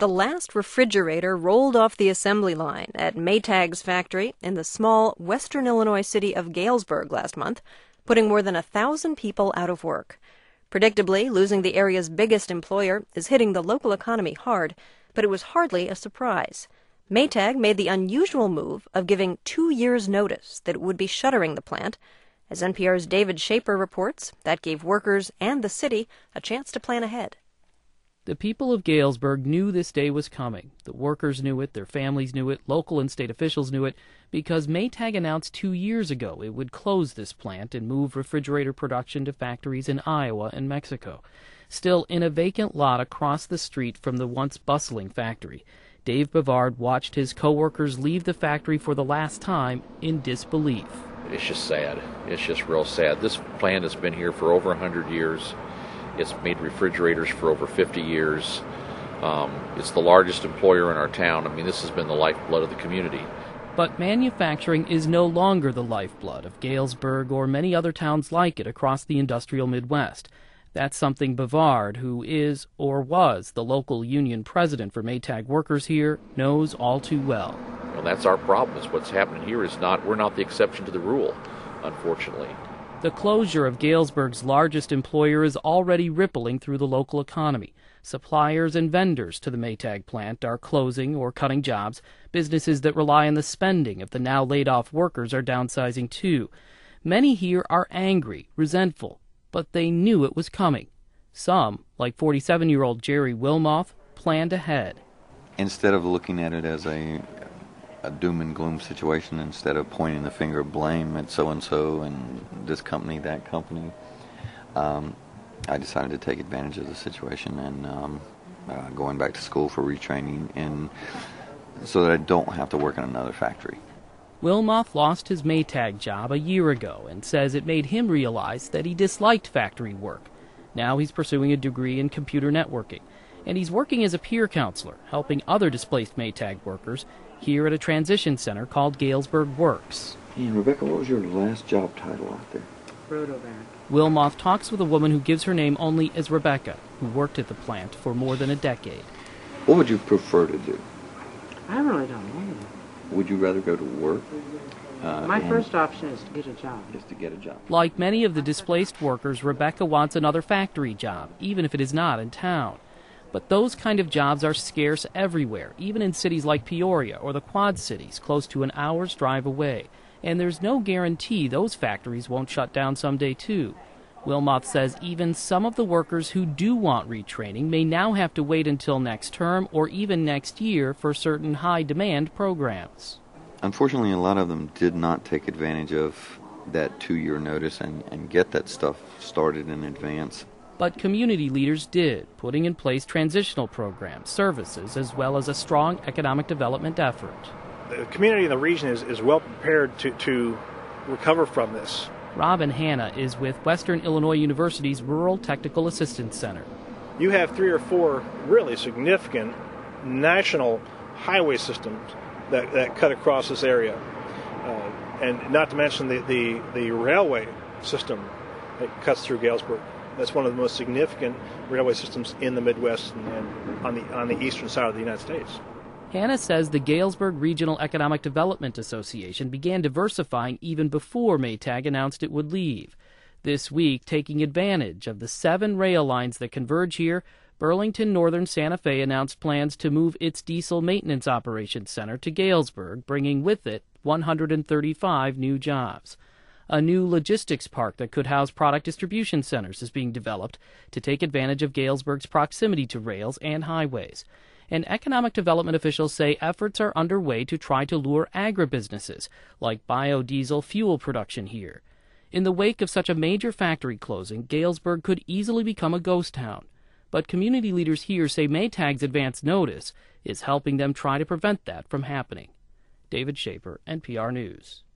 The last refrigerator rolled off the assembly line at Maytag's factory in the small western Illinois city of Galesburg last month, putting more than 1,000 people out of work. Predictably, losing the area's biggest employer is hitting the local economy hard, but it was hardly a surprise. Maytag made the unusual move of giving 2 years' notice that it would be shuttering the plant. As NPR's David Shaper reports, that gave workers and the city a chance to plan ahead. The people of Galesburg knew this day was coming. The workers knew it, their families knew it, local and state officials knew it, because Maytag announced 2 years ago it would close this plant and move refrigerator production to factories in Iowa and Mexico. Still, in a vacant lot across the street from the once bustling factory, Dave Bavard watched his co-workers leave the factory for the last time in disbelief. It's just sad. It's just real sad. This plant has been here for over 100 years. It's made refrigerators for over 50 years. It's the largest employer in our town. I mean, this has been the lifeblood of the community. But manufacturing is no longer the lifeblood of Galesburg or many other towns like it across the industrial Midwest. That's something Bavard, who is or was the local union president for Maytag workers here, knows all too well. Well, that's our problem. Is what's happening here is we're not the exception to the rule, unfortunately. The closure of Galesburg's largest employer is already rippling through the local economy. Suppliers and vendors to the Maytag plant are closing or cutting jobs. Businesses that rely on the spending of the now laid-off workers are downsizing too. Many here are angry, resentful, but they knew it was coming. Some, like 47-year-old Jerry Wilmoth, planned ahead. Instead of looking at it as a doom and gloom situation, instead of pointing the finger of blame at so-and-so and this company, that company, I decided to take advantage of the situation and going back to school for retraining, and so that I don't have to work in another factory. Wilmoth lost his Maytag job a year ago and says it made him realize that he disliked factory work. Now he's pursuing a degree in computer networking, and he's working as a peer counselor, helping other displaced Maytag workers here at a transition center called Galesburg Works. And Rebecca, what was your last job title out there? Rotovac. Wilmoth talks with a woman who gives her name only as Rebecca, who worked at the plant for more than a decade. What would you prefer to do? I really don't know. Would you rather go to work? My first option is to get a job. Like many of the displaced workers, Rebecca wants another factory job, even if it is not in town. But those kind of jobs are scarce everywhere, even in cities like Peoria or the Quad Cities, close to an hour's drive away. And there's no guarantee those factories won't shut down someday, too. Wilmoth says even some of the workers who do want retraining may now have to wait until next term or even next year for certain high-demand programs. Unfortunately, a lot of them did not take advantage of that 2-year notice and get that stuff started in advance. But community leaders did, putting in place transitional programs, services, as well as a strong economic development effort. The community in the region is well prepared to recover from this. Robin Hanna is with Western Illinois University's Rural Technical Assistance Center. You have 3 or 4 really significant national highway systems that cut across this area. And not to mention the railway system that cuts through Galesburg. That's one of the most significant railway systems in the Midwest and on the eastern side of the United States. Hanna says the Galesburg Regional Economic Development Association began diversifying even before Maytag announced it would leave. This week, taking advantage of the 7 rail lines that converge here, Burlington Northern Santa Fe announced plans to move its diesel maintenance operations center to Galesburg, bringing with it 135 new jobs. A new logistics park that could house product distribution centers is being developed to take advantage of Galesburg's proximity to rails and highways. And economic development officials say efforts are underway to try to lure agribusinesses, like biodiesel fuel production here. In the wake of such a major factory closing, Galesburg could easily become a ghost town. But community leaders here say Maytag's advance notice is helping them try to prevent that from happening. David Shaper, NPR News.